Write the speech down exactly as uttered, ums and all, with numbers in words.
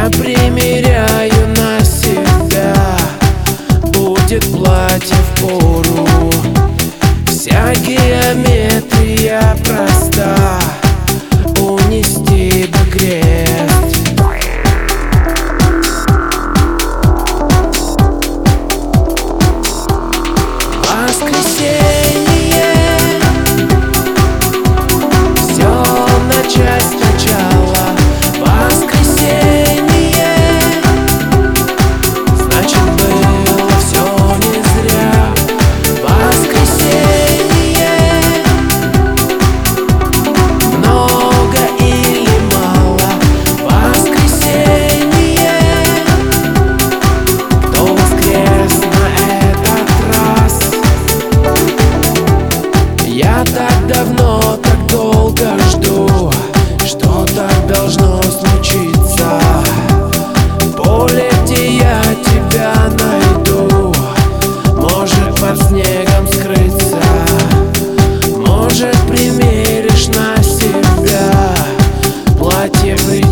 Я примеряю на себя, будет платье впору. Вся геометрия проста, унести бы крест. Воскресенье, все начать сначала. Воскресенье, значит было все не зря. Воскресенье, много или мало. Воскресенье, кто воскрес на этот раз? Я так давно, так долго жду, что так должно случиться. В поле, где я тебя найду, может под снегом скрыться. Может примеришь на себя платье в